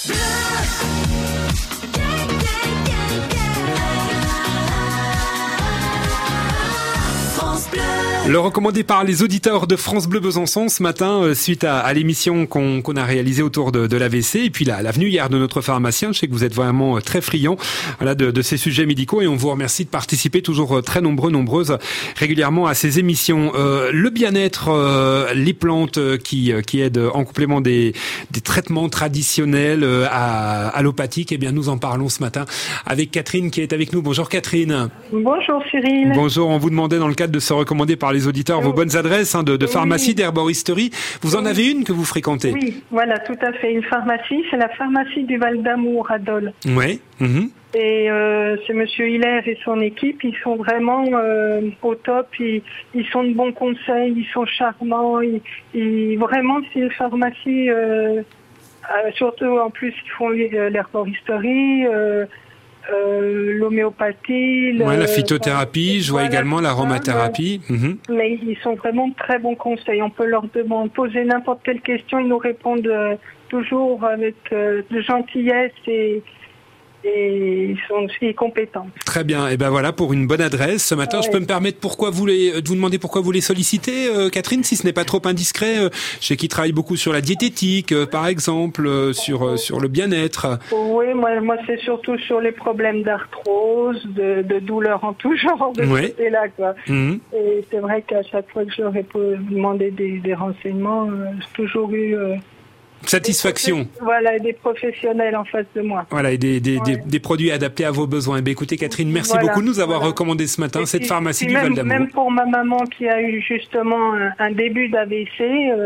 Le recommandé par les auditeurs de France Bleu Besançon ce matin, suite à l'émission qu'on a réalisée autour de l'AVC, et puis la venue hier de notre pharmacien. Je sais que vous êtes vraiment très friands de ces sujets médicaux, et on vous remercie de participer toujours très nombreuses régulièrement à ces émissions. Le bien-être, les plantes qui aident en complément des traitements traditionnels allopathiques, eh bien nous en parlons ce matin avec Catherine qui est avec nous. Bonjour Catherine. Bonjour Cyril. Bonjour, on vous demandait dans le cadre de ce recommandé par les auditeurs vos bonnes adresses de pharmacie, d'herboristerie. Vous en avez une que vous fréquentez? Oui, voilà, tout à fait. Une pharmacie, c'est la pharmacie du Val d'Amour à Dole. Oui. Et c'est Monsieur Hilaire et son équipe, ils sont vraiment au top. Ils sont de bons conseils, ils sont charmants. Vraiment, c'est une pharmacie, surtout en plus, ils font l'herboristerie, l'homéopathie, la phytothérapie, je vois également l'aromathérapie. Mais ils sont vraiment de très bons conseils. On peut leur poser n'importe quelle question, ils nous répondent toujours avec de gentillesse et ils sont aussi compétents. Très bien. Et ben voilà pour une bonne adresse. Ce matin, je peux me permettre de vous demander pourquoi vous les sollicitez, Catherine, si ce n'est pas trop indiscret. Je sais qu'ils travaillent beaucoup sur la diététique, par exemple, sur le bien-être. Oui, moi c'est surtout sur les problèmes d'arthrose, de douleurs en tout genre de ce côté-là, quoi. Et c'est vrai qu'à chaque fois que je leur ai demandé des renseignements, j'ai toujours eu satisfaction. Des professionnels en face de moi. Voilà, et des produits adaptés à vos besoins. Écoutez, Catherine, merci beaucoup de nous avoir recommandé ce matin cette pharmacie du Val d'Amour. Même pour ma maman qui a eu justement un début d'AVC,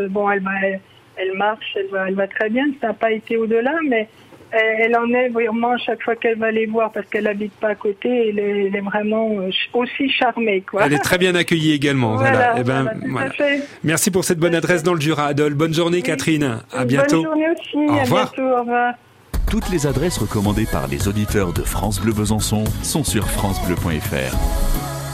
elle marche, elle va très bien, ça n'a pas été au-delà, mais elle en est vraiment chaque fois qu'elle va les voir, parce qu'elle n'habite pas à côté, elle est vraiment aussi charmée, quoi. Elle est très bien accueillie également. Voilà. Tout à fait. Merci pour cette bonne adresse dans le Jura, Adol. Bonne journée, Catherine. À bientôt. Bonne journée aussi. Au revoir. Bientôt. Au revoir. Toutes les adresses recommandées par les auditeurs de France Bleu Besançon sont sur francebleu.fr.